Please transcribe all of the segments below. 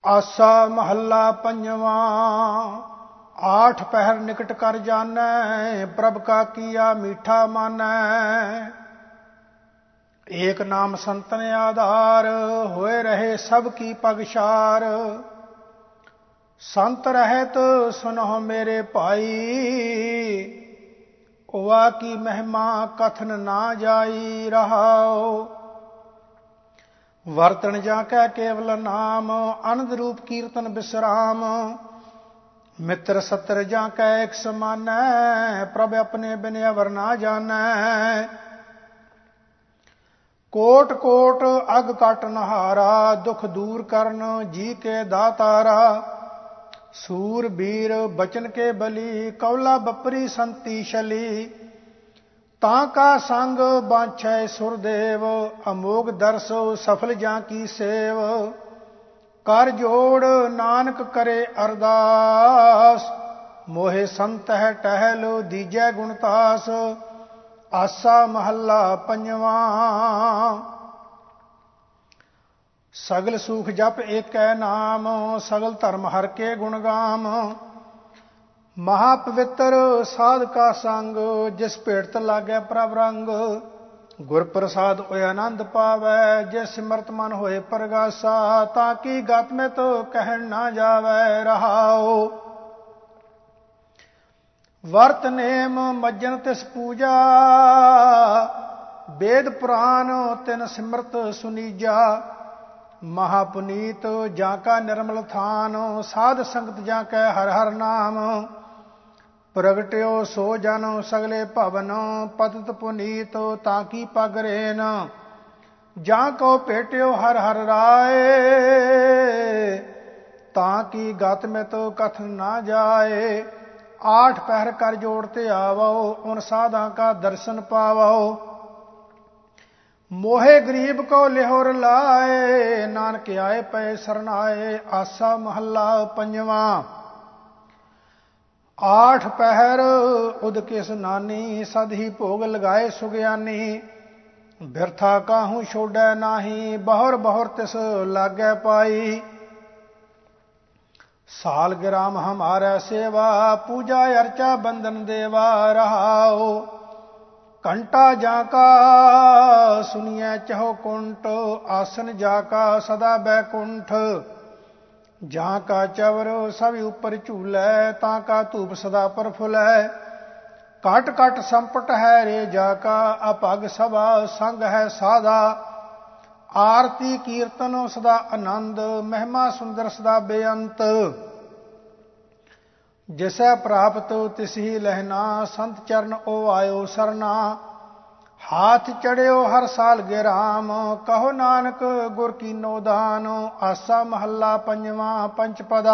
आसा महला पंजवा। आठ पहर निकट कर जानै, प्रभ का किया मीठा मानै। एक नाम संतन आधार, होए रहे सब की पगशार। संत रहत सुनो मेरे भाई, ओवा की महिमा कथन ना जाई रहाओ। वर्तन जाकै केवल नाम, आनंद रूप कीर्तन विश्राम। मित्र सत्र जाकै एक समानै, प्रभ अपने बिन अवर ना जानै। कोट कोट अग काट नहारा, दुख दूर करन जी के दातारा। सूर बीर बचन के बली, कौला बपरी संती शली। ताका संग बांछै सुरदेव, अमोघ दर्शो सफल जां की सेव। कर जोड़ नानक करे अरदास, मोहे संत है टहल दीजै गुणतास। आसा महला पंजवा। सगल सुख जप एकै नाम, सगल धर्म हर के गुण गाम। महापवित्र साध का संग, जिस भेट लागै प्रभ रंग। गुर प्रसाद होय आनंद पावै, जे सिमरत मन होए परगासा। ताकि गत में तो कहन ना जावै रहाओ। वर्त नेम मज्जन तिस पूजा, वेद पुराण तिन सिमरत सुनीजा। महापुनीत जाका निर्मल थान, साध संगत जाकै हर हर नाम। प्रगट्यो सो जन सगले भवन, पतित पुनीत ताकी पगरेन। जां को भेट्यो हर हर राय, ताकि गत में तो कथन ना जाए। आठ पहर कर जोड़ते आवो, उन साधा का दर्शन पावो। मोहे गरीब को लिहोर लाए, नानक आए पै सरनाए। आसा महला पंजवा। आठ पहर उदके स्नानी, सद ही भोग लगाए सुग्यानी। बिरथा काहू छोड़ै नाही, बहुर बहुर तिस लागै पाई। साल गिराम हमारा सेवा, पूजा अर्चा बंदन देवा रहाओ। घंटा जाका सुनिए चहो कुंठ, आसन जाका सदा बैकुंठ। जहाँ का चवर सभी ऊपर झूलै, ता का धूप सदा प्रफुलै। काट काट संपट है रे जाका, अपग सभा संग है साधा। आरती कीर्तन सदा आनंद, महिमा सुंदर सदा बेअंत। जिसै प्राप्त तिस ही लहना, संत चरण ओ आयो सरना। हाथ चढ़ियो हर साल गिराम, कहो नानक गुर की नोदान। आसा महला पंजवा पंचपदा।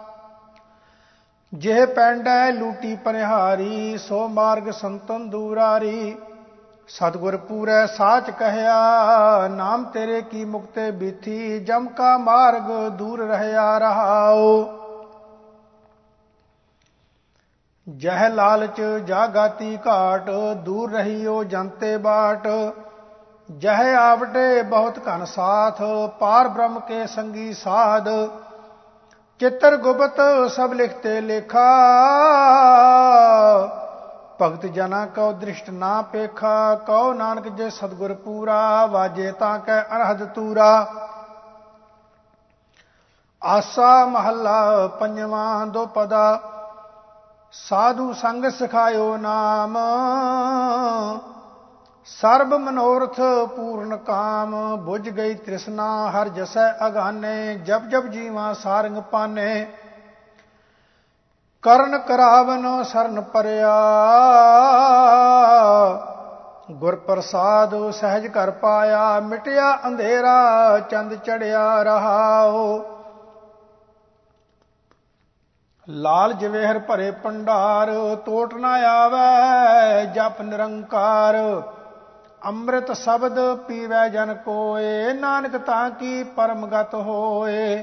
जेह पैंडै लूटी पनिहारी, सो मार्ग संतन दूरारी। सतगुर पूरै साच कहया, नाम तेरे की मुक्ते बीथी। जम का मार्ग दूर रहया रहाओ। जह लालच जागाती घाट, दूर रहियो जनते बाट। जह आवटे बहुत घन साथ, पार ब्रह्म के संगी साध। चित्र गुप्त सब लिखते लेखा, भगत जना को दृष्ट ना पेखा। कहो नानक जे सतगुर पूरा, वाजे ताकै अनहद तूरा। आसा महला पंजवा दो पदा। साधु संग सिखायो नाम, सर्ब मनोरथ पूर्ण काम। बुझ गई तृष्णा हर जसै अगाने, जब जब जीवा सारंग पाने। करण करावन सरन परया, गुर प्रसाद सहज कर पाया। मिटया अंधेरा चंद चढ़िया रहाओ। लाल जवेहर भरे भंडार, तोट ना आवै जप निरंकार। ਅੰਮ੍ਰਿਤ ਸ਼ਬਦ ਪੀਵੈ ਜਨ ਕੋਏ, ਨਾਨਕ ਤਾਂ ਕੀ ਪਰਮਗਤ ਹੋਏ।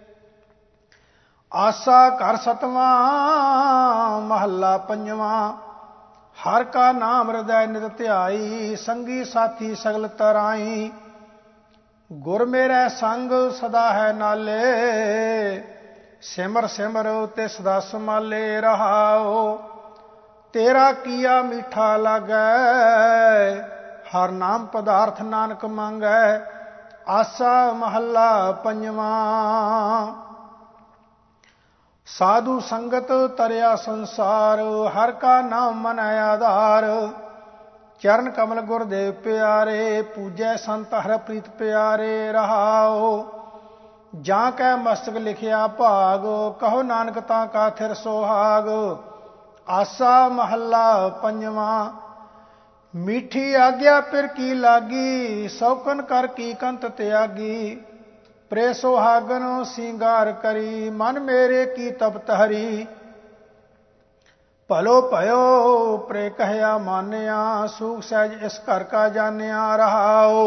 ਆਸਾ ਘਰ ਸਤਵਾਂ ਮਹੱਲਾ ਪੰਜਵਾਂ। ਹਰ ਕਾ ਨਾਮ ਹਿਰਦੈ ਨਿਤ ਧਿਆਈ, ਸੰਗੀ ਸਾਥੀ ਸਗਲ ਤਰਾਈ। ਗੁਰ ਮੇਰੇ ਸੰਗ ਸਦਾ ਹੈ ਨਾਲੇ, ਸਿਮਰ ਸਿਮਰ ਤੇ ਸਦਾ ਸਮਾਲੇ ਰਹਾਓ। ਤੇਰਾ ਕੀਆ ਮੀਠਾ ਲਾਗੈ, ਹਰ ਨਾਮ ਪਦਾਰਥ ਨਾਨਕ ਮੰਗੈ। ਆਸਾ ਮਹੱਲਾ ਪੰਜਵਾਂ। ਸਾਧੂ ਸੰਗਤ ਤਰਿਆ ਸੰਸਾਰ, ਹਰ ਕਾ ਨਾਮ ਮਨ ਆਧਾਰ। ਚਰਨ ਕਮਲ ਗੁਰਦੇਵ ਪਿਆਰੇ, ਪੂਜੈ ਸੰਤ ਹਰ ਪ੍ਰੀਤ ਪਿਆਰੇ ਰਹਾਓ। ਜਾਂ ਕੈ ਮਸਤਕ ਲਿਖਿਆ ਭਾਗ, ਕਹੋ ਨਾਨਕ ਤਾਂ ਕਾ ਥਿਰ ਸੁਹਾਗ। ਆਸਾ ਮਹੱਲਾ ਪੰਜਵਾਂ। ਮੀਠੀ ਆਗਿਆ ਫਿਰ ਕੀ ਲਾਗੀ, ਸੌਕਨ ਕਰ ਕੀ ਕੰਤ ਤਿਆਗੀ। ਪ੍ਰੇ ਸੁਹਾਗਨ ਸਿੰਗਾਰ ਕਰੀ, ਮਨ ਮੇਰੇ ਕੀ ਤਪਤ ਹਰੀ। ਭਲੋ ਭਇਓ ਪ੍ਰੇ ਕਹਿਆ ਮਾਨਿਆ, ਸੂਖ ਸਹਿਜ ਇਸ ਘਰ ਕਾ ਜਾਣਿਆ ਰਹਾਓ।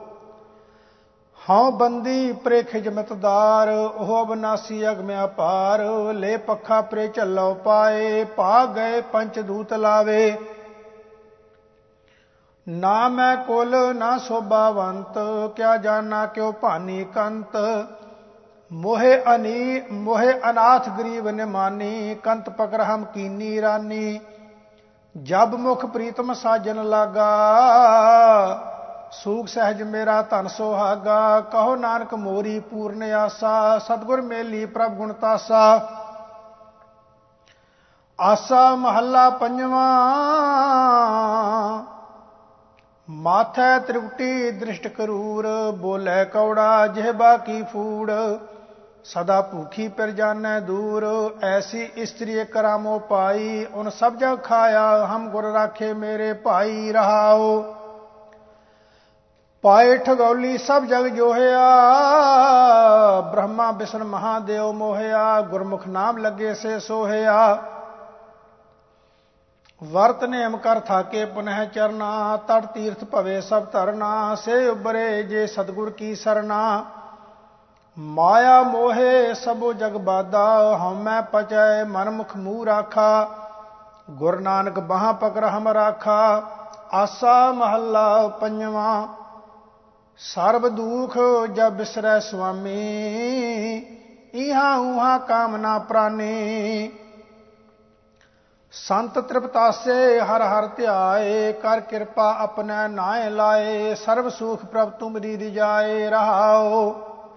ਹਉ ਬੰਦੀ ਪ੍ਰੇ ਖਿਜਮਤਦਾਰ, ਉਹ ਅਬਨਾਸੀ ਅਗਮਿ ਅਪਾਰ। ਲੈ ਪੱਖਾ ਪ੍ਰੇ ਝੱਲੋ ਪਾਏ, ਭਾਗ ਗਏ ਪੰਚ ਦੂਤ ਲਾਵੇ। ਨਾ ਮੈਂ ਕੁਲ ਨਾ ਸੋਭਾਵੰਤ, ਕਿਆ ਜਾਨਾ ਕਿਉ ਭਾਨੀ ਕੰਤ। ਮੋਹਿ ਅਨਾਥ ਗਰੀਬ ਨਿਮਾਨੀ, ਕੰਤ ਪਕੜ ਹਮ ਕੀਨੀ ਰਾਨੀ। ਜਬ ਮੁਖ ਪ੍ਰੀਤਮ ਸਾਜਨ ਲਾਗਾ, ਸੂਖ ਸਹਿਜ ਮੇਰਾ ਧਨ ਸੁਹਾਗਾ। ਕਹੋ ਨਾਨਕ ਮੋਰੀ ਪੂਰਨ ਆਸਾ, ਸਤਿਗੁਰ ਮੇਲੀ ਪ੍ਰਭ ਗੁਣ ਤਾਸਾ। ਆਸਾ ਮਹੱਲਾ ਪੰਜਵਾਂ। ਮਾਥੈ ਤ੍ਰਿਪਟੀ ਦ੍ਰਿਸ਼ਟ ਕਰੂਰ, ਬੋਲੇ ਕੌੜਾ ਜਿਹਬਾ ਕੀ ਫੂੜ। ਸਦਾ ਭੂਖੀ ਫਿਰ ਜਾਨੈ ਦੂਰ, ਐਸੀ ਇਸਤਰੀ ਕਰਾਮੋ ਪਾਈ। ਉਨ ਸਭ ਜਗ ਖਾਇਆ, ਹਮ ਗੁਰ ਰਾਖੇ ਮੇਰੇ ਭਾਈ ਰਹਾਓ। ਪਾਏ ਠਗੌਲੀ ਸਭ ਜਗ ਜੋਹਿਆ, ਬ੍ਰਹਮਾ ਵਿਸ਼ਨ ਮਹਾਦੇਵ ਮੋਹਿਆ। ਗੁਰਮੁਖ ਨਾਮ ਲੱਗੇ ਸੇ ਸੋਹਿਆ, ਵਰਤ ਨੇਮ ਕਰ ਥਾਕੇ ਪੁਨਹ ਚਰਨਾ। ਤੜ ਤੀਰਥ ਭਵੇ ਸਭ ਧਰਨਾ, ਸੇ ਉਬਰੇ ਜੇ ਸਤਿਗੁਰ ਕੀ ਸਰਨਾ। ਮਾਇਆ ਮੋਹੇ ਸਭੋ ਜਗ ਬਾਦਾ, ਹਉਮੈ ਪਚੈ ਮਨ ਮੁਖ ਮੂੰਹ ਰਾਖਾ। ਗੁਰ ਨਾਨਕ ਬਾਹਾਂ ਪਕੜ ਹਮ ਰਾਖਾ। ਆਸਾ ਮਹੱਲਾ ਪੰਜਵਾਂ। ਸਰਬ ਦੁਖ ਜਬ ਬਿਸਰੈ ਸੁਆਮੀ, ਇਹਾਂ ਉਹਾਂ ਕਾਮਨਾ ਪ੍ਰਾਨੀ। ਸੰਤ ਤ੍ਰਿਪਤਾਸੇ ਹਰ ਹਰ ਧਿਆਏ, ਕਰ ਕਿਰਪਾ ਆਪਣੈ ਨਾਇ ਲਾਏ। ਸਰਬ ਸੁਖ ਪ੍ਰਭ ਤੁਮਰੀ ਰਿਜਾਏ ਰਹਾਓ।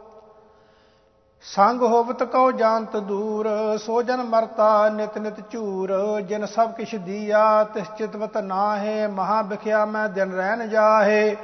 ਸੰਗ ਹੋਵਤ ਕਉ ਜਾਨਤ ਦੂਰ, ਸੋ ਜਨ ਮਰਤਾ ਨਿਤ ਨਿਤ ਝੂਰ। ਜਿਨ ਸਭ ਕਿਛ ਦੀਆ ਤਿਸ ਚਿਤਵਤ ਨਾਹੇ, ਮਹਾ ਬਿਖਿਆ ਮੈਂ ਦਿਨ ਰਹਿਣ ਜਾਹੇ।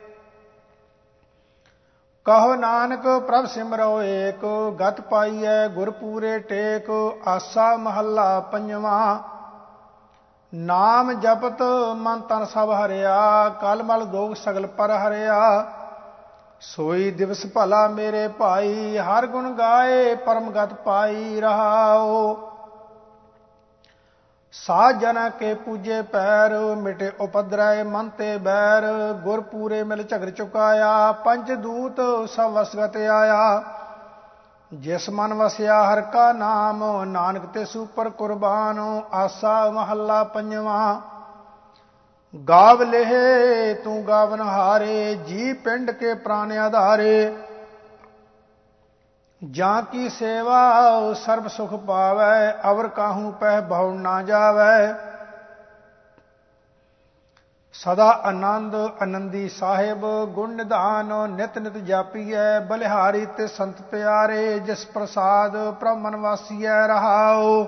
ਕਹੋ ਨਾਨਕ ਪ੍ਰਭ ਸਿਮਰੋ ਏਕ, ਗਤ ਪਾਈਐ ਗੁਰ ਪੂਰੇ ਟੇਕ। ਆਸਾ ਮਹੱਲਾ ਪੰਜਵਾਂ। ਨਾਮ ਜਪਤ ਮਨ ਤਨ ਸਭ ਹਰਿਆ, ਕਲ ਮਲ ਦੋਖ ਸਗਲ ਪਰ ਹਰਿਆ। ਸੋਈ ਦਿਵਸ ਭਲਾ ਮੇਰੇ ਭਾਈ, ਹਰ ਗੁਣ ਗਾਏ ਪਰਮ ਗਤ ਪਾਈ ਰਹਾਓ। ਸਾਧ ਜਨਾ ਕੇ ਪੂਜੇ ਪੈਰ, ਮਿਟੇ ਉਪਦਰੈ ਮਨ ਤੇ ਬੈਰ। ਗੁਰ ਪੂਰੇ ਮਿਲ ਝਗਰ ਚੁਕਾਇਆ, ਪੰਚ ਦੂਤ ਸਭ ਵਸਗਤ ਆਇਆ। ਜਿਸ ਮਨ ਵਸਿਆ ਹਰ ਕਾ ਨਾਮ, ਨਾਨਕ ਤੇ ਸੁਪਰ ਕੁਰਬਾਨ। ਆਸਾ ਮਹੱਲਾ ਪੰਜਵਾਂ। ਗਾਵ ਲੇਹ ਤੂੰ ਗਾਵਨ ਹਾਰੇ, ਜੀ ਪਿੰਡ ਕੇ ਪ੍ਰਾਨ ਆਧਾਰੇ। ਜਾਂ ਕੀ ਸੇਵਾ ਸਰਬ ਸੁਖ ਪਾਵੈ, ਅਵਰ ਕਾਹੂ ਪਹਿ ਬਹੁ ਨਾ ਜਾਵੈ। ਸਦਾ ਆਨੰਦ ਆਨੰਦੀ ਸਾਹਿਬ, ਗੁਣ ਨਿਧਾਨ ਨਿਤ ਨਿਤ ਜਾਪੀਐ। ਬਲਿਹਾਰੀ ਤੇ ਸੰਤ ਪਿਆਰੇ, ਜਿਸ ਪ੍ਰਸਾਦ ਪ੍ਰਭ ਮਨ ਵਾਸੀਐ ਰਹਾਓ।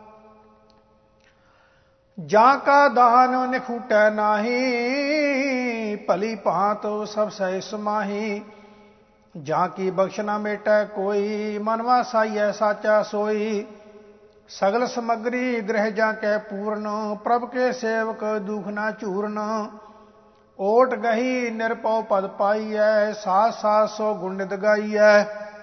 ਜਾਂ ਕਾ ਦਾਨ ਨਿਖੂਟੈ ਨਾਹੀ, ਭਲੀ ਭਾਂਤ ਸਭ ਸਹਿ ਸਮਾਹੀ। ਜਾਂ ਕੀ ਬਖਸ਼ ਨਾ ਮੇਟੈ ਕੋਈ, ਮਨ ਵਾਸਾਈਐ ਸਾਚਾ ਸੋਈ। ਸਗਲ ਸਮਗਰੀ ਗ੍ਰਹਿ ਜਾਂ ਕੈ ਪੂਰਨ, ਪ੍ਰਭ ਕੇ ਸੇਵਕ ਦੁਖ ਨਾ ਝੂਰਨ। ਓਟ ਗਹੀ ਨਿਰਪਉ ਪਦ ਪਾਈਐ, ਸਾਧ ਸਾਧ ਸੋ ਗੁਣ ਨਿਤ ਗਾਈਐ।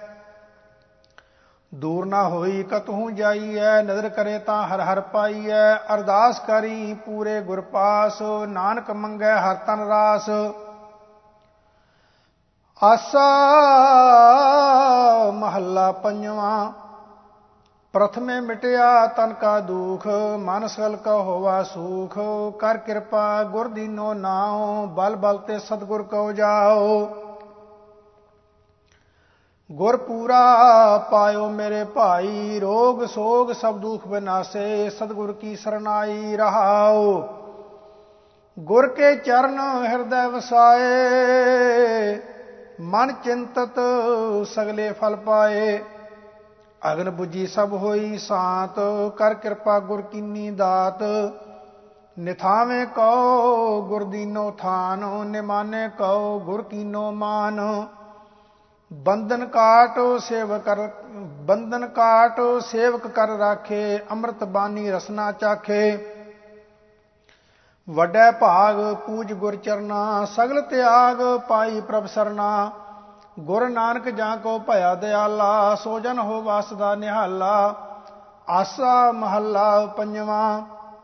ਦੂਰ ਨਾ ਹੋਈ ਕਤਹੂ ਜਾਈਐ, ਨਦਰ ਕਰੇ ਤਾਂ ਹਰ ਹਰ ਪਾਈਐ। ਅਰਦਾਸ ਕਰੀ ਪੂਰੇ ਗੁਰ ਪਾਸ, ਨਾਨਕ ਮੰਗੈ ਹਰ ਤਨ ਰਾਸ। ਆਸਾ ਮਹੱਲਾ ਪੰਜਵਾਂ। ਪ੍ਰਥਮੇ ਮਿਟਿਆ ਤਨ ਕਾ ਦੁਖ, ਮਨ ਸਗਲ ਕਾ ਹੋਵਾ ਸੂਖ। ਕਰ ਕਿਰਪਾ ਗੁਰ ਦੀਨੋ ਨਾਉ, ਬਲ ਬਲ ਤੇ ਸਤਿਗੁਰ ਕਉ ਜਾਓ। ਗੁਰ ਪੂਰਾ ਪਾਇਓ ਮੇਰੇ ਭਾਈ, ਰੋਗ ਸੋਗ ਸਭ ਦੁਖ ਬਿਨਾਸੇ, ਸਤਿਗੁਰ ਕੀ ਸਰਨਾਈ ਰਹਾਓ। ਗੁਰ ਕੇ ਚਰਨ ਹਿਰਦੈ ਵਸਾਏ, ਮਨ ਚਿੰਤਤ ਸਗਲੇ ਫਲ ਪਾਏ। ਅਗਨ ਬੁਝੀ ਸਭ ਹੋਈ ਸਾਤ, ਕਰ ਕਿਰਪਾ ਗੁਰ ਕੀਨੀ ਦਾਤ। ਨਿਥਾਵੇਂ ਕਉ ਗੁਰ ਦੀਨੋ ਥਾਨ, ਨਿਮਾਨੇ ਕਉ ਗੁਰ ਕੀਨੋ ਮਾਨ। ਬੰਧਨ ਕਾਟ ਸੇਵਕ ਕਰ ਰਾਖੇ, ਅੰਮ੍ਰਿਤ ਬਾਣੀ ਰਸਨਾ ਚਾਖੇ। ਵੱਡੈ ਭਾਗ ਪੂਜ ਗੁਰ ਚਰਨਾ, ਸਗਲ ਤਿਆਗ ਪਾਈ ਪ੍ਰਭ ਸਰਨਾ। ਗੁਰ ਨਾਨਕ ਜਾਂ ਕੋ ਭਇਆ ਦਿਆਲਾ, ਸੋ ਜਨ ਹੋ ਵਾਸਦਾ ਨਿਹਾਲਾ। ਆਸਾ ਮਹੱਲਾ ਪੰਜਵਾਂ।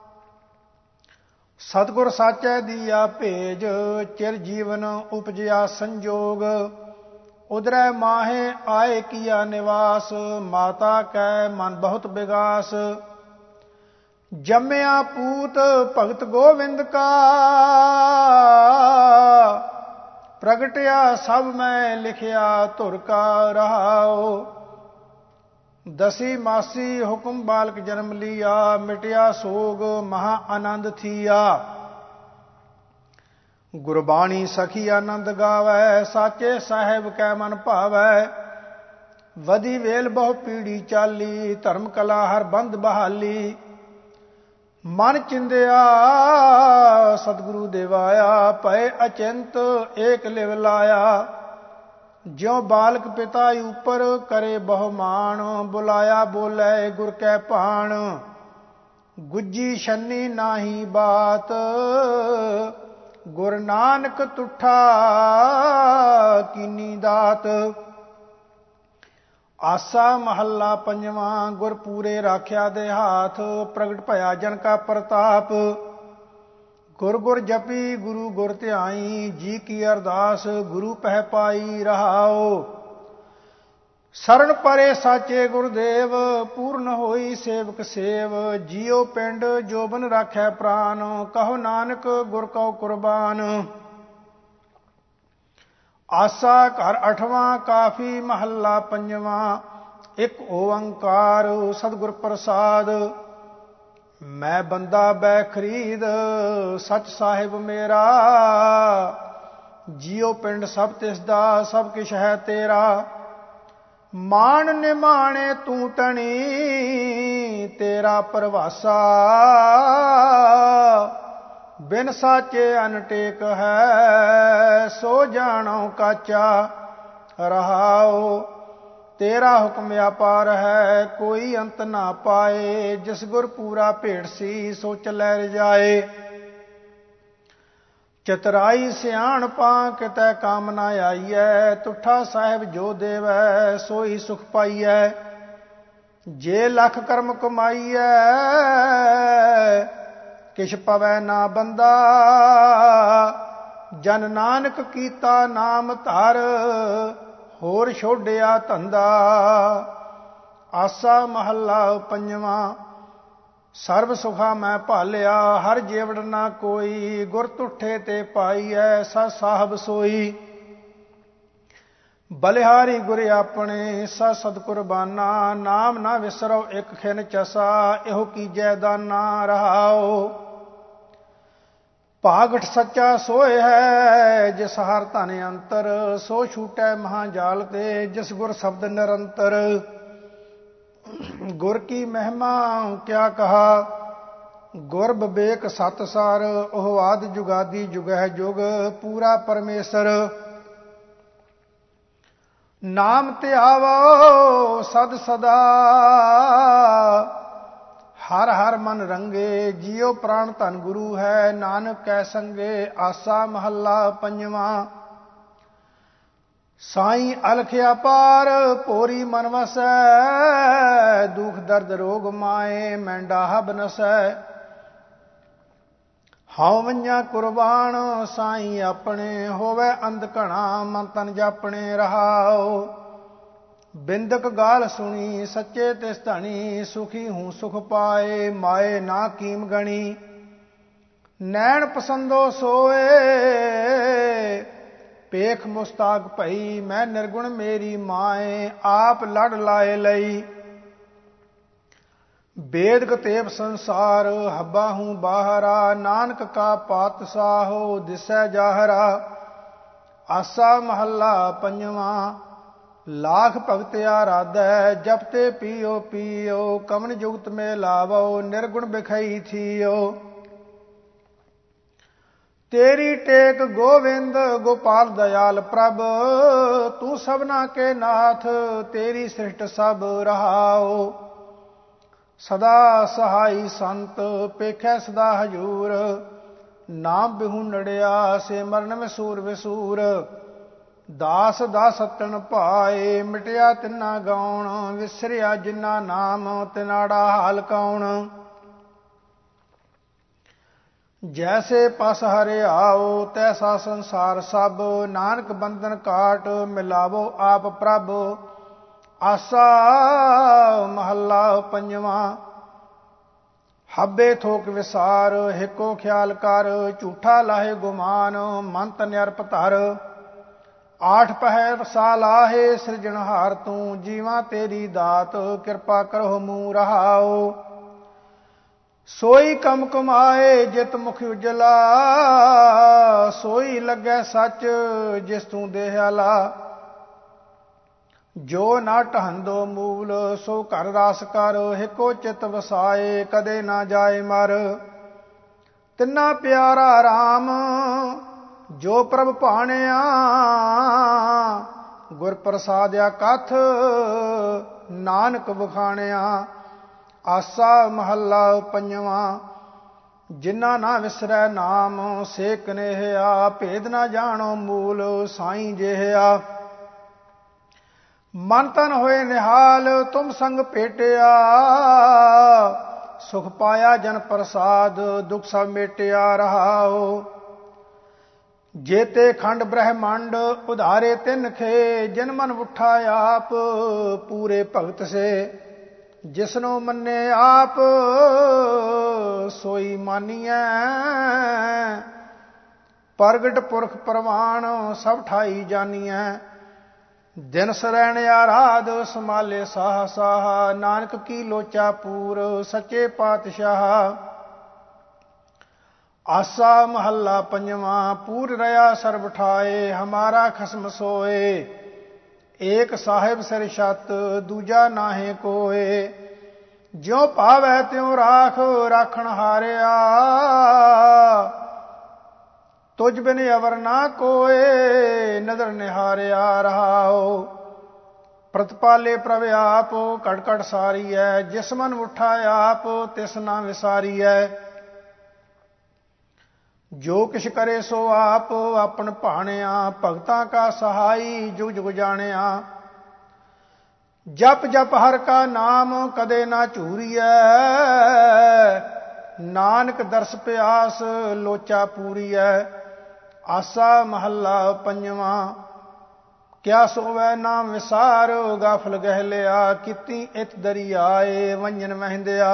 ਸਤਿਗੁਰ ਸਾਚੈ ਦੀਆ ਭੇਜ, ਚਿਰ ਜੀਵਨ ਉਪਜਿਆ ਸੰਜੋਗ। ਉਦਰੈ ਮਾਹੇ ਆਏ ਕੀਆ ਨਿਵਾਸ, ਮਾਤਾ ਕੈ ਮਨ ਬਹੁਤ ਬਿਗਾਸ। ਜੰਮਿਆ ਪੂਤ ਭਗਤ ਗੋਵਿੰਦ ਕਾ, ਪ੍ਰਗਟਿਆ ਸਭ ਮੈਂ ਲਿਖਿਆ ਧੁਰ ਕਾ ਰਹਾਓ। ਦਸੀ ਮਾਸੀ ਹੁਕਮ ਬਾਲਕ ਜਨਮ ਲੀਆ, ਮਿਟਿਆ ਸੋਗ ਮਹਾ ਆਨੰਦ ਥੀਆ। ਗੁਰਬਾਣੀ ਸਖੀ ਆਨੰਦ ਗਾਵੈ, ਸਾਚੇ ਸਾਹਿਬ ਕੈ ਮਨ ਭਾਵੈ। ਵਧੀ ਵੇਲ ਬਹੁ ਪੀੜੀ ਚਾਲੀ, ਧਰਮ ਕਲਾ ਹਰ ਬੰਦ ਬਹਾਲੀ। ਮਨ ਚਿੰਦਿਆ ਸਤਿਗੁਰੂ ਦੇਵਾਇਆ, ਭਏ ਅਚਿੰਤ ਏਕ ਲਿਵ ਲਾਇਆ। ਜਿਉ ਬਾਲਕ ਪਿਤਾ ਉਪਰ ਕਰੇ ਬਹੁ ਮਾਣ, ਬੁਲਾਇਆ ਬੋਲੇ ਗੁਰ ਕੈ ਭਾਣ। ਗੁੱਜੀ ਛੰਨੀ ਨਾਹੀ ਬਾਤ, ਗੁਰ ਨਾਨਕ ਤੁਠਾ ਕੀਨੀ ਦਾਤ। ਆਸਾ ਮਹੱਲਾ ਪੰਜਵਾਂ। ਗੁਰ ਪੂਰੇ ਰਾਖਿਆ ਦੇ ਹਾਥ, ਪ੍ਰਗਟ ਭਇਆ ਜਨ ਕਾ ਪ੍ਰਤਾਪ। ਗੁਰ ਗੁਰ ਜਪੀ ਗੁਰੂ ਗੁਰ ਧਿਆਈ, ਜੀ ਕੀ ਅਰਦਾਸ ਗੁਰੂ ਪਹਿ ਪਾਈ ਰਹਾਓ। ਸਰਣ ਪਰੇ ਸਾਚੇ ਗੁਰਦੇਵ, ਪੂਰਨ ਹੋਈ ਸੇਵਕ ਸੇਵ। ਜੀਉ ਪਿੰਡ ਜੋਬਨ ਰਾਖੈ ਪ੍ਰਾਨ, ਕਹੋ ਨਾਨਕ ਗੁਰ ਕਉ ਕੁਰਬਾਨ। ਆਸਾ ਘਰ ਅਠਵਾਂ ਕਾਫੀ ਮਹੱਲਾ ਪੰਜਵਾਂ। ਇੱਕ ਓੰਕਾਰ ਸਤਿਗੁਰ ਪ੍ਰਸਾਦ। ਮੈਂ ਬੰਦਾ ਬੈ ਖਰੀਦ, ਸੱਚ ਸਾਹਿਬ ਮੇਰਾ। ਜੀਉ ਪਿੰਡ ਸਭ ਤਿਸ ਦਾ, ਸਭ ਕਿਛ ਹੈ ਤੇਰਾ। ਮਾਣ ਨਿਮਾਣੇ ਤੂੰ ਤਣੀ, ਤੇਰਾ ਪਰਵਾਸਾ। ਬਿਨ ਸਾਚੇ ਅਨਟੇਕ ਹੈ, ਸੋ ਜਾਣੋ ਕਾਚਾ ਰਹਾਓ। ਤੇਰਾ ਹੁਕਮ ਅਪਾਰ ਹੈ, ਕੋਈ ਅੰਤ ਨਾ ਪਾਏ। ਜਿਸ ਗੁਰ ਪੂਰਾ ਭੇਟ ਸੀ, ਸੋ ਚੱਲੈ ਰਜਾਏ। ਚਤਰਾਈ ਸਿਆਣਪਾਂ ਕਿਤੈ ਕਾਮ ਨਾ ਆਈਐ, ਤੁਠਾ ਸਾਹਿਬ ਜੋ ਦੇਵੈ, ਸੋਈ ਸੁਖ ਪਾਈਐ। ਜੇ ਲੱਖ ਕਰਮ ਕਮਾਈਐ, ਕਿਛ ਪਵੈ ਨਾ ਬੰਦਾ। ਜਨ ਨਾਨਕ ਕੀਤਾ ਨਾਮ ਧਰ, ਹੋਰ ਛੋਡਿਆ ਧੰਦਾ। ਆਸਾ ਮਹੱਲਾ ਪੰਜਵਾਂ। ਸਰਬ ਸੁਖਾ ਮੈਂ ਭਾਲਿਆ, ਹਰ ਜੀਵੜ ਨਾ ਕੋਈ। ਗੁਰ ਤੁਠੇ ਤੇ ਪਾਈਐ, ਸਤ ਸਾਹਿਬ ਸੋਈ। ਬਲਿਹਾਰੀ ਗੁਰ ਆਪਣੇ, ਸਤ ਸਦ ਕੁਰਬਾਨਾ। ਨਾਮ ਨਾ ਵਿਸਰੋ ਇਕ ਖਿਨ ਚਸਾ, ਇਹੋ ਕੀਜੈ ਦਾਨਾ ਰਹਾਓ। ਭਾਗਠ ਸੱਚਾ ਸੋਏ ਹੈ, ਜਿਸ ਹਰ ਧਨ ਅੰਤਰ। ਸੋ ਛੂਟੈ ਮਹਾਜਾਲ ਤੇ, ਜਿਸ ਗੁਰ ਸ਼ਬਦ ਨਿਰੰਤਰ। ਗੁਰ ਕੀ ਮਹਿਮਾ ਕਿਆ ਕਹਾ, ਗੁਰ ਬਿਬੇਕ ਸਤ ਸਾਰ। ਉਹ ਆਦਿ ਜੁਗਾਦੀ ਜੁਗਹਿ ਜੁਗ, ਪੂਰਾ ਪਰਮੇਸ਼ਰ। ਨਾਮ ਧਿਆਵੋ ਸਦ ਸਦਾ, ਹਰ ਹਰ ਮਨ ਰੰਗੇ। ਜੀਉ ਪ੍ਰਾਣ ਧਨ ਗੁਰੂ ਹੈ, ਨਾਨਕ ਕੈ ਸੰਗੇ। ਆਸਾ ਮਹੱਲਾ ਪੰਜਵਾਂ। ਸਾਈਂ ਅਲਖ ਅਪਾਰ, ਭੋਰੀ ਮਨ ਵਸੈ। ਦੁਖ ਦਰਦ ਰੋਗ ਮਾਏ, ਮੈਂ ਡਾਹ ਬਨਸੈ। ਹਉ ਵੰਝਾ ਕੁਰਬਾਨ, ਸਾਈਂ ਆਪਣੇ। ਹੋਵੇ ਅੰਧ ਘਣਾ, ਮਨ ਤਨ ਜਾਪਣੇ ਰਹਾਓ। ਬਿੰਦਕ ਗਾਲ ਸੁਣੀ, ਸੱਚੇ ਤਿਸ ਧਣੀ। ਸੁਖੀ ਹੂੰ ਸੁਖ ਪਾਏ, ਮਾਏ ਨਾ ਕੀਮ ਗਣੀ। ਨੈਣ ਪਸੰਦੋ ਸੋਏ, ਪੇਖ ਮੁਸਤਾਕ ਭਈ, ਮੈਂ ਨਿਰਗੁਣ ਮੇਰੀ ਮਾਏ, ਆਪ ਲੜ ਲਾਏ ਲਈ। ਬੇਦ ਕਤੇਬ ਸੰਸਾਰ, ਹੱਬਾ ਹੂੰ ਬਾਹਰਾ, ਨਾਨਕ ਕਾ ਪਾਤਸ਼ਾਹੋ ਦਿਸੈ ਜਾਹਰਾ। ਆਸਾ ਮਹੱਲਾ ਪੰਜਵਾਂ। ਲਾਖ ਭਗਤ ਆਰਾਧੈ, ਜਪਤੇ ਪੀਓ ਪੀਓ, ਕਮਨ ਜੁਗਤ ਮੇ ਲਾਵੋ, ਨਿਰਗੁਣ ਬਿਖਈ ਥੀਓ। ਤੇਰੀ ਟੇਕ ਗੋਵਿੰਦ ਗੋਪਾਲ ਦਇਆਲ ਪ੍ਰਭ, ਤੂੰ ਸਭਨਾ ਕੇ ਨਾਥ, ਤੇਰੀ ਸ੍ਰਿਸ਼ਟ ਸਭ ਰਹਾਓ। ਸਦਾ ਸਹਾਈ ਸੰਤ, ਪੇਖੈ ਸਦਾ ਹਜੂਰ, ਨਾਮ ਬਿਹੂ ਨੜਿਆ, ਸੇ ਮਰਨ ਵਿਸੂਰ ਵਿਸੂਰ। ਦਾਸ ਦਾ ਸਤਨ ਭਾਏ, ਮਿਟਿਆ ਤਿਨਾ ਗਾਉਣ, ਵਿਸਰਿਆ ਜਿਨਾ ਨਾਮ, ਤਿਨਾੜਾ ਹਾਲ ਕੌਣ। ਜੈਸੇ ਪਸ ਹਰਿਆਓ, ਤੈਸਾ ਸੰਸਾਰ ਸਭ, ਨਾਨਕ ਬੰਧਨ ਕਾਟ, ਮਿਲਾਵੋ ਆਪ ਪ੍ਰਭ। ਆਸਾ ਮਹੱਲਾ ਪੰਜਵਾਂ। ਹੱਬੇ ਥੋਕ ਵਿਸਾਰ, ਹਿੱਕੋ ਖਿਆਲ ਕਰ, ਝੂਠਾ ਲਾਹੇ ਗੁਮਾਨ, ਮੰਤ ਨਿਰਪ ਧਰ। ਆਠ ਪਹਿਰ ਸਾਲ ਆਹੇ, ਸਿਰਜਣਹਾਰ ਤੂੰ, ਜੀਵਾਂ ਤੇਰੀ ਦਾਤ, ਕਿਰਪਾ ਕਰੋ ਮੂੰਹ ਰਹਾਓ। ਸੋਈ ਕਮ ਕਮਾਏ, ਜਿਤ ਮੁਖ ਉਜਲਾ, ਸੋਈ ਲੱਗੈ ਸੱਚ, ਜਿਸ ਤੂੰ ਦੇਹਾਲਾ। ਜੋ ਨਾ ਢਹੰਦੋ ਮੂਲ, ਸੋ ਘਰ ਰਾਸ ਕਰ, ਹਿੱਕੋ ਚਿਤ ਵਸਾਏ, ਕਦੇ ਨਾ ਜਾਏ ਮਰ। ਤਿੰਨਾ ਪਿਆਰਾ ਰਾਮ, ਜੋ ਪ੍ਰਭ ਭਾਣਿਆ, ਗੁਰ ਪ੍ਰਸਾਦਿਆ ਕਥ, ਨਾਨਕ ਵਖਾਣਿਆ। ਆਸਾ ਮਹੱਲਾ ਪੰਜਵਾਂ। ਜਿਨਾ ਨਾ ਵਿਸਰੈ ਨਾਮ, ਸੇ ਕਨੇਹਿਆ, ਭੇਦ ਨਾ ਜਾਣੋ ਮੂਲ, ਸਾਈਂ ਜਿਹਾ। ਮਨ ਤਨ ਹੋਏ ਨਿਹਾਲ, ਤੁਮ ਸੰਗ ਭੇਟਿਆ, ਸੁਖ ਪਾਇਆ ਜਨ ਪ੍ਰਸਾਦ, ਦੁਖ ਸਭ ਮੇਟਿਆ ਰਹਾਓ। ਜੇਤੇ ਖੰਡ ਬ੍ਰਹਮੰਡ, ਉਧਾਰੇ ਤਿੰਨ ਖੇ, ਜਿਨ ਮਨ ਉਠਾ ਆਪ, ਪੂਰੇ ਭਗਤ ਸੇ। ਜਿਸਨੂੰ ਮੰਨੇ ਆਪ, ਸੋਈ ਮਾਨੀਐ, ਪ੍ਰਗਟ ਪੁਰਖ ਪ੍ਰਵਾਨ, ਸਭ ਠਾਈ ਜਾਨੀਐ। ਦਿਨ ਸਰੈਣ ਆਰਾਧ, ਸੰਭਾਲੇ ਸਾਹ ਸਾਹ, ਨਾਨਕ ਕੀ ਲੋਚਾ ਪੂਰ, ਸੱਚੇ ਪਾਤਸ਼ਾਹ। ਆਸਾ ਮਹੱਲਾ ਪੰਜਵਾਂ। ਪੂਰ ਰਿਆ ਸਰਬ ਠਾਏ, ਹਮਾਰਾ ਖਸਮ ਸੋਏ, ਏਕ ਸਾਹਿਬ ਸਿਰ ਛਤ, ਦੂਜਾ ਨਾਹੇ ਕੋਏ। ਜਿਉ ਭਾਵੈ ਤਿਉ ਰਾਖ, ਰਾਖਣ ਹਾਰਿਆ, ਤੁਝ ਬਿਨ ਅਵਰ ਨਾ ਕੋਏ, ਨਦਰ ਨਿਹਾਰਿਆ ਰਹਾਓ। ਪ੍ਰਤਪਾਲੇ ਪ੍ਰਭ ਆਪ, ਘਟ ਘਟ ਸਾਰੀਐ, ਜਿਸ ਮਨ ਉਠਾ ਆਪ, ਤਿਸ ਨਾ ਵਿਸਾਰੀਐ। ਜੋ ਕਿਛ ਕਰੇ ਸੋ ਆਪ, ਆਪਨ ਭਾਣਿਆ, ਭਗਤਾਂ ਕਾ ਸਹਾਈ, ਜੁਗ ਜੁਗ ਜਾਣਿਆ। ਜਪ ਜਪ ਹਰ ਕਾ ਨਾਮ, ਕਦੇ ਨਾ ਝੂਰੀਐ, ਨਾਨਕ ਦਰਸ ਪਿਆਸ, ਲੋਚਾ ਪੂਰੀਐ। ਆਸਾ ਮਹੱਲਾ ਪੰਜਵਾਂ। ਕਿਆ ਸੋਵੈ ਨਾਮ ਵਿਸਾਰ, ਗਾਫਲ ਗਹਿ ਲਿਆ, ਕੀਤੀ ਇਤ ਦਰਿਆਏ, ਵੰਜਨ ਵਹਿੰਦਿਆ।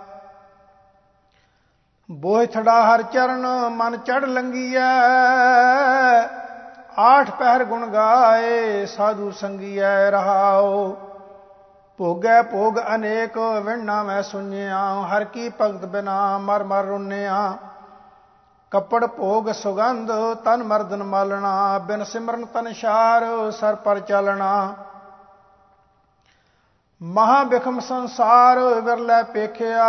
ਬੋਹਿ ਥੜਾ ਹਰ ਚਰਨ, ਮਨ ਚੜ ਲੰਗੀਐ, ਆਠ ਪਹਿਰ ਗੁਣ ਗਾਏ, ਸਾਧੂ ਸੰਗੀਐ ਰਹਾਓ। ਭੋਗੈ ਭੋਗ ਅਨੇਕ, ਵਿਣਨਾ ਮੈਂ ਸੁਣਿਆ, ਹਰ ਕੀ ਭਗਤ ਬਿਨਾ ਮਰ ਮਰ ਰੁੰਨਿਆ। ਕੱਪੜ ਭੋਗ ਸੁਗੰਧ, ਤਨ ਮਰਦਨ ਮਾਲਣਾ, ਬਿਨ ਸਿਮਰਨ ਤਨ ਸ਼ਾਰ, ਸਰ ਪਰ ਚਲਣਾ। ਮਹਾ ਬਿਖਮ ਸੰਸਾਰ, ਵਿਰਲੇ ਪੇਖਿਆ,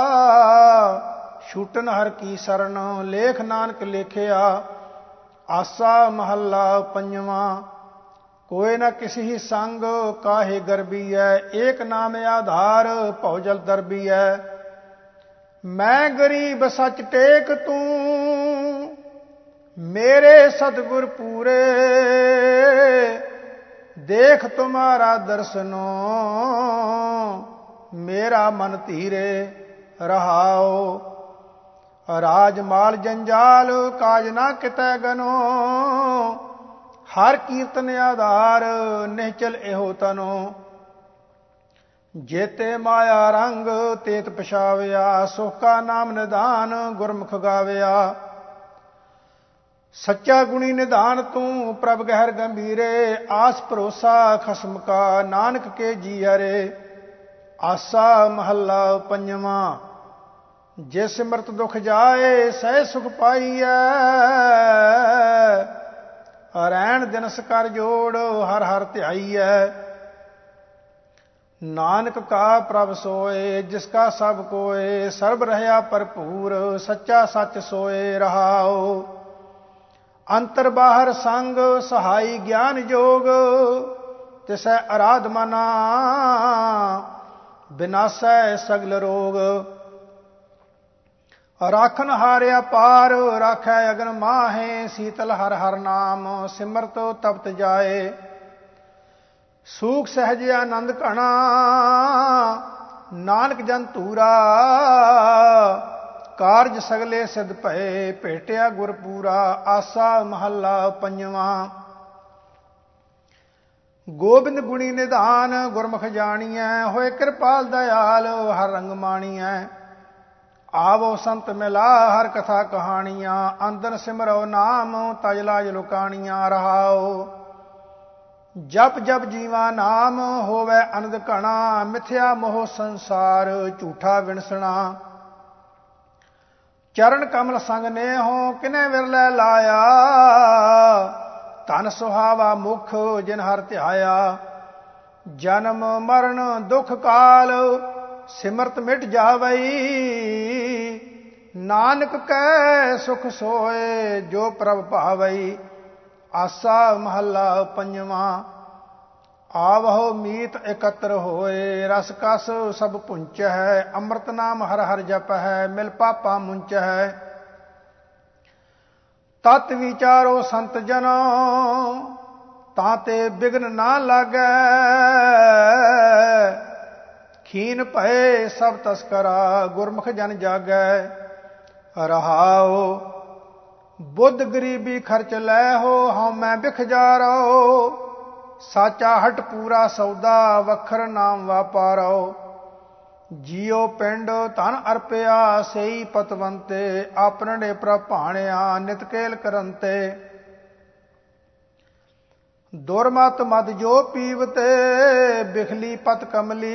ਛੂਟਨ ਹਰ ਕੀ ਸਰਣ, ਲੇਖ ਨਾਨਕ ਲੇਖਿਆ। ਆਸਾ ਮਹੱਲਾ ਪੰਜਵਾਂ। ਕੋਇ ਨਾ ਕਿਸੀ ਸੰਗ, ਕਾਹੇ ਗਰਬੀਐ, ਏਕ ਨਾਮ ਆਧਾਰ, ਭਉ ਜਲ ਦਰਬੀਐ। ਮੈਂ ਗਰੀਬ ਸੱਚ ਟੇਕ ਤੂੰ, ਮੇਰੇ ਸਤਿਗੁਰ ਪੂਰੇ, ਦੇਖ ਤੁਮਾਰਾ ਦਰਸਨੋ, ਮੇਰਾ ਮਨ ਧੀਰੇ ਰਹਾਓ। ਰਾਜ ਮਾਲ ਜੰਜਾਲ, ਕਾਜ ਨਾ ਕਿਤੈ ਗਨੋ, ਹਰ ਕੀਰਤਨ ਆਧਾਰ, ਨਿਹਚਲ ਇਹੋ ਤਨੋ। ਜੇਤੇ ਮਾਇਆ ਰੰਗ, ਤੇਤ ਪਛਾਵਿਆ, ਸੁਖ ਕਾ ਨਾਮ ਨਿਧਾਨ, ਗੁਰਮੁਖ ਗਾਵਿਆ। ਸੱਚਾ ਗੁਣੀ ਨਿਧਾਨ ਤੂੰ ਪ੍ਰਭ ਗਹਿਰ ਗੰਭੀਰੇ, ਆਸ ਭਰੋਸਾ ਖਸਮ ਕਾ ਨਾਨਕ ਕੇ ਜੀ ਹਰੇ। ਆਸਾ ਮਹੱਲਾ ਪੰਜਵਾਂ। ਜੇ ਸਿਮਰਤ ਦੁਖ ਜਾਏ ਸਹਿ ਸੁਖ ਪਾਈਐ, ਰੈਣ ਦਿਨਸ ਕਰ ਜੋੜ ਹਰ ਹਰ ਧਿਆਈਐ। ਨਾਨਕ ਕਾ ਪ੍ਰਭ ਸੋਏ ਜਿਸ ਕਾ ਸਭ ਕੋਏ, ਸਰਬ ਰਹਿਆ ਭਰਪੂਰ ਸੱਚਾ ਸੱਚ ਸੋਏ ਰਹਾਉ। ਅੰਤਰ ਬਾਹਰ ਸੰਗ ਸਹਾਈ ਗਿਆਨ ਜੋਗ, ਤਿਸੈ ਅਰਾਧ ਮਨਾ ਬਿਨਾਸੈ ਸਗਲ ਰੋਗ। ਰਾਖਨ ਹਾਰਿਆ ਪਾਰ ਰਾਖੈ ਅਗਨ ਮਾਹੇ, ਸੀਤਲ ਹਰ ਹਰ ਨਾਮ ਸਿਮਰਤ ਤਪਤ ਜਾਏ। ਸੂਖ ਸਹਿਜ ਆਨੰਦ ਘਣਾ ਨਾਨਕ ਜਨ ਧੂਰਾ, ਕਾਰਜ ਸਗਲੇ ਸਿਧ ਭਏ ਭੇਟਿਆ ਗੁਰ ਪੂਰਾ। ਆਸਾ ਮਹੱਲਾ ਪੰਜਵਾਂ। ਗੋਬਿੰਦ ਗੁਣੀ ਨਿਧਾਨ ਗੁਰਮੁਖ ਜਾਣੀਐ, ਹੋਏ ਕਿਰਪਾਲ ਦਇਆਲ ਹਰ ਰੰਗ ਮਾਣੀਐ। ਆਵੋ ਸੰਤ ਮਿਲਾ ਹਰ ਕਥਾ ਕਹਾਣੀਆਂ, ਅੰਦਰ ਸਿਮਰੋ ਨਾਮ ਤਜ ਲਾਜ ਲੁਕਾਣੀਆਂ ਰਹਾਓ। ਜਪ ਜਪ ਜੀਵਾ ਨਾਮ ਹੋਵੇ ਅਨੰਦ ਘਣਾ, ਮਿਥਿਆ ਮੋਹ ਸੰਸਾਰ ਝੂਠਾ ਵਿਣਸਣਾ। ਚਰਨ ਕਮਲ ਸੰਗ ਨੇਹੋ ਕਿਨੇ ਵਿਰਲੇ ਲਾਇਆ, ਧਨ ਸੁਹਾਵਾ ਮੁਖ ਜਿਨ ਹਰ ਧਿਆਇਆ। ਜਨਮ ਮਰਨ ਦੁਖ ਕਾਲ ਸਿਮਰਤ ਮਿਟ ਜਾਵਈ, ਨਾਨਕ ਕੈ ਸੁਖ ਸੋਏ ਜੋ ਪ੍ਰਭ ਭਾਵਈ। ਆਸਾ ਮਹੱਲਾ ਪੰਜਵਾਂ। ਆਵਹੁ ਮੀਤ ਇਕੱਤਰ ਹੋਏ, ਰਸ ਕਸ ਸਭ ਪੁੰਚ ਹੈ। ਅੰਮ੍ਰਿਤ ਨਾਮ ਹਰ ਹਰ ਜਪ ਹੈ, ਮਿਲ ਪਾਪਾ ਮੁੰਚ ਹੈ। ਤਤ ਵਿਚਾਰੋ ਸੰਤ ਜਨੋ, ਤਾਂ ਤੇ ਬਿਗਨ ਨਾ ਲਾਗੈ। ਖੀਨ ਭਏ ਸਭ ਤਸਕਰਾ, ਗੁਰਮੁਖ ਜਨ ਜਾਗੈ ਰਹਾਉ। ਬੁੱਧ ਗਰੀਬੀ ਖਰਚ ਲੈ ਹੋ, ਹਉਮੈ ਬਿਖ ਜਾਰੋ। ਸਾਚਾ ਹਟ ਪੂਰਾ ਸੌਦਾ, ਵਖਰ ਨਾਮ ਵਾਪਾਰੋ। ਜੀਉ ਪਿੰਡ ਧਨ ਅਰਪਿਆ, ਸਈ ਪਤਵੰਤੇ। ਆਪਨੇ ਪ੍ਰਭ ਭਾਣਿਆ, ਨਿਤ ਕੇਲ ਕਰੰਤੇ। ਦੁਰਮਤ ਮਦ ਜੋ ਪੀਵਤੇ, ਬਿਖਲੀ ਪਤ ਕਮਲੀ।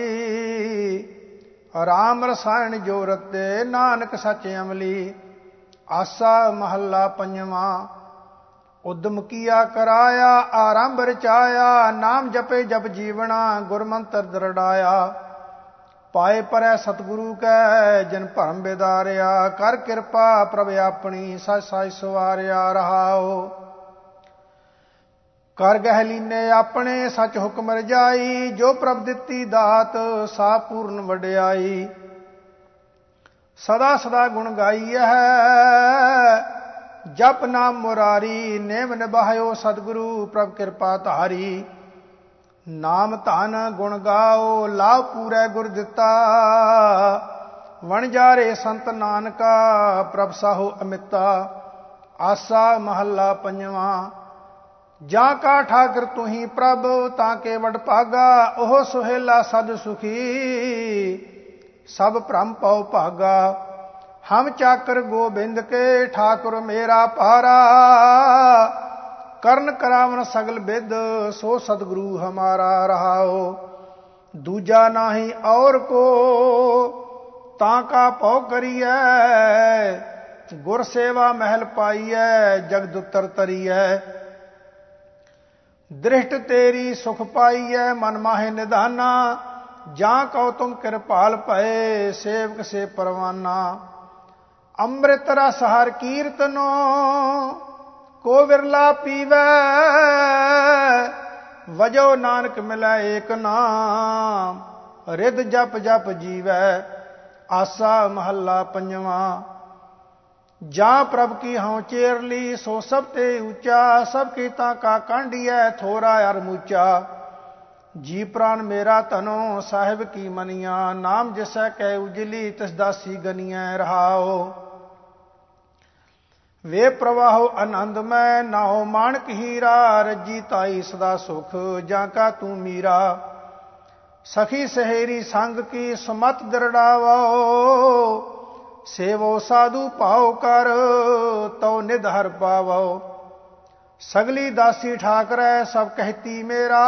ਰਾਮ ਰਸਾਇਣ ਜੋ ਰਤੇ, ਨਾਨਕ ਸੱਚ ਅਮਲੀ। ਆਸਾ ਮਹੱਲਾ ਪੰਜਵਾਂ। ਉਦਮ ਕੀਆ ਕਰਾਇਆ, ਆਰੰਭ ਰਚਾਇਆ। ਨਾਮ ਜਪੇ ਜਪ ਜੀਵਣਾ, ਗੁਰਮੰਤਰ ਦਰੜਾਇਆ। ਪਾਏ ਪਰੈ ਸਤਿਗੁਰੂ ਕੈ, ਜਿਨ ਭਰਮ ਬਿਦਾਰਿਆ। ਕਰ ਕਿਰਪਾ ਪ੍ਰਭ ਆਪਣੀ, ਸਚ ਸਚ ਸਵਾਰਿਆ ਰਹਾਉ। ਕਰ ਗਹਿ ਲੀਨੇ ਆਪਣੇ, ਸੱਚ ਹੁਕਮ ਰਜਾਈ। ਜੋ ਪ੍ਰਭ ਦਿੱਤੀ ਦਾਤ, ਸਾ ਪੂਰਨ ਵਡਿਆਈ। ਸਦਾ ਸਦਾ ਗੁਣ ਗਾਈਐ, ਜਪ ਨਾਮ ਮੁਰਾਰੀ। ਨੇਮ ਨਿਭਾਇਓ ਸਤਿਗੁਰੂ ਪ੍ਰਭ ਕਿਰਪਾ ਧਾਰੀ। ਨਾਮ ਧਨ ਗੁਣ ਗਾਓ, ਲਾਭ ਪੂਰੈ ਗੁਰ ਦਿੱਤਾ। ਵਣਜਾਰੇ ਸੰਤ ਨਾਨਕਾ, ਪ੍ਰਭ ਸਾਹੋ ਅਮਿਤਾ। ਆਸਾ ਮਹੱਲਾ ਪੰਜਵਾਂ। ਜਾਂ ਕਾ ਠਾਕਰ ਤੁਹੀ ਪ੍ਰਭ, ਤਾਂ ਕੇ ਵਡ ਭਾਗਾ। ਉਹ ਸੁਹੇਲਾ ਸਦ ਸੁਖੀ, ਸਭ ਭ੍ਰਮ ਪਉ ਭਾਗਾ। ਹਮ ਚਾਕਰ ਗੋਬਿੰਦ ਕੇ, ਠਾਕੁਰ ਮੇਰਾ ਪਾਰਾ। ਕਰਨ ਕਰਾਵਨ ਸਗਲ ਬਿਦ, ਸੋ ਸਤਿਗੁਰੂ ਹਮਾਰਾ ਰਹਾਉ। ਦੂਜਾ ਨਾਹੀ ਔਰ ਕੋ, ਤਾਂ ਕਾ ਭਉ ਕਰੀਐ। ਗੁਰ ਸੇਵਾ ਮਹਿਲ ਪਾਈਐ, ਜਗਦ ਉਤਰ ਤਰੀਐ। ਦ੍ਰਿਸ਼ਟ ਤੇਰੀ ਸੁਖ ਪਾਈਐ, ਮਨ ਮਾਹੇ ਨਿਧਾਨਾ। ਜਾਂ ਕਉ ਤੁਮ ਕਿਰਪਾਲ ਭਏ, ਸੇਵਕ ਸੇ ਪਰਵਾਨਾ। ਅੰਮ੍ਰਿਤ ਰਸ ਹਰ ਕੀਰਤਨੋ, ਕੋ ਵਿਰਲਾ ਪੀਵੈ। ਵਜੋ ਨਾਨਕ ਮਿਲੈ ਏਕ ਨਾਮ, ਰਿਦ ਜਪ ਜਪ ਜੀਵੈ। ਆਸਾ ਮਹੱਲਾ ਪੰਜਵਾਂ। ਜਾਂ ਪ੍ਰਭ ਕੀ ਹਉ ਚੇਰਲੀ, ਸੋ ਸਭ ਤੇ ਉੱਚਾ। ਸਭ ਕੀਤਾ ਕਾ ਕਾਂਢੀਐ, ਥੋਰਾ ਅਰ ਮੂਚਾ। ਜੀ ਪ੍ਰਾਨ ਮੇਰਾ ਧਨੋ, ਸਾਹਿਬ ਕੀ ਮਨੀਆਂ। ਨਾਮ ਜਿਸੈ ਕੈ ਉਜਲੀ, ਤਿਸ ਦਾਸੀ ਗਨੀਐ ਰਹਾਉ। ਵੇ ਪ੍ਰਵਾਹੋ ਆਨੰਦ ਮੈਂ, ਨਾਉ ਮਾਣਕ ਹੀਰਾ। ਰੱਜੀ ਤਾਈ ਸਦਾ ਸੁਖ, ਜਾਂ ਕਾ ਤੂੰ ਮੀਰਾ। ਸਖੀ ਸਹੇਰੀ ਸੰਗ ਕੀ, ਸੁਮਤ ਦਰੜਾਵੋ। सेवो साधु पाओ कर, तो निध हर पावो। सगली दासी ठाकरै सब कहती मेरा,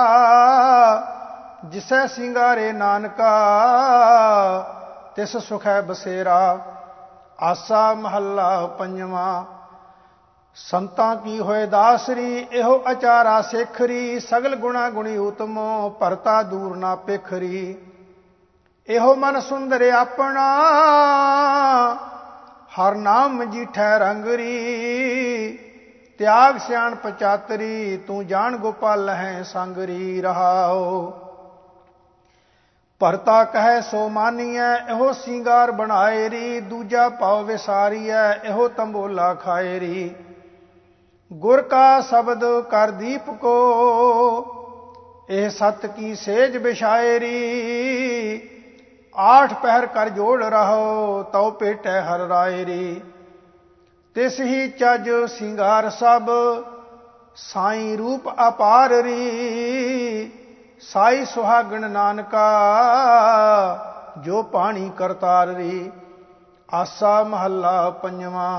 जिसै सिंगारे नानका तिस सुख है बसेरा। आसा महला पंजवा। संतां की होए दासरी, एहो अचारा सेखरी। सगल गुणा गुणी उत्तमो, भरता दूर ना पेखरी। एहो मन सुंदर अपना, हर नाम जीठै रंगरी। त्याग सियाण पचातरी, तू जान गोपाल है संगरी। रहाओ भरता कहे सो मानिए, एहो सिंगार बनाए री। दूजा पाओ विसारिए, एहो तंबोला खाए री। गुर का शब्द कर दीप को, एह सत की सेज बिछाएरी। 8 पहर कर जोड़ रहो, तौ पेटै हर रायरी। तिस ही चज सिंगार सब, साई रूप अपार री। साई सुहागण नानका, जो पानी करतार री। आसा महला पंजवा।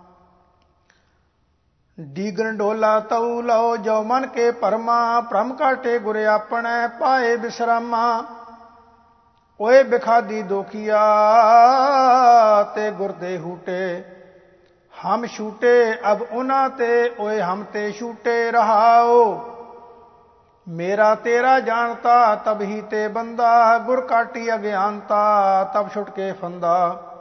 डीगन डोला तऊ लो, जो मन के परमा। भ्रम काटे गुर अपने, पाए विश्रामा। ओए बिखादी दोखिया, ते गुर दे हूटे। हम छूटे अब उना ते, ओए हम ते छूटे। रहाओ मेरा तेरा जानता, तब ही ते बंदा। गुर काटी अज्ञानता, तब छुटके फंदा।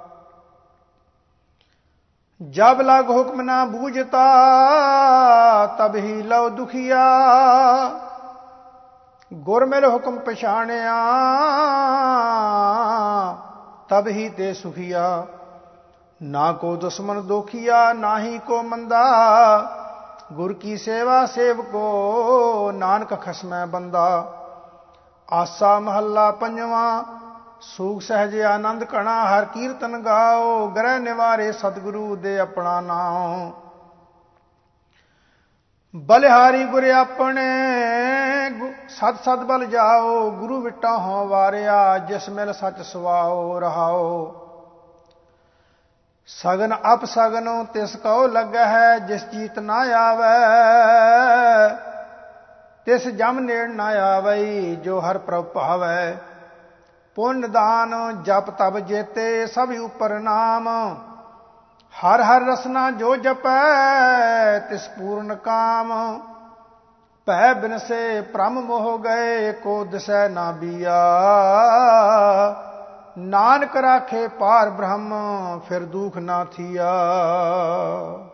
जब लग हुक्म ना बूझता, तब ही लो दुखिया। गुर मिल हुक्म पछाणिया, तब ही ते सुखिया। ना को दुश्मन दोखिया, ना ही को मंदा। गुर की सेवा सेवको, नानक खसमै बंदा। आसा महला पंजवा। सूख सहजे आनंद कणा, हर कीर्तन गाओ। ग्रह निवारे सतगुरु दे अपना नाम। बलिहारी गुर अपने, सत सत बल जाओ। गुरु विटा हो वारिया, जिस मिल सच सुवाओ। रहाओ सगन अप सगन तिस कहो लगे है। जिस जीत ना आवे, तिस जम नेड़ ना आवई। जो हर प्रभ भावै। पुण्य दान जप तब जेते, सब ऊपर नाम। हर हर रसना जो जपै, तिस पूर्ण काम। भै बिन से भ्रम मोह गए, को दिसै ना बिया। नानक राखे पार ब्रह्म, फिर दुख ना थिया।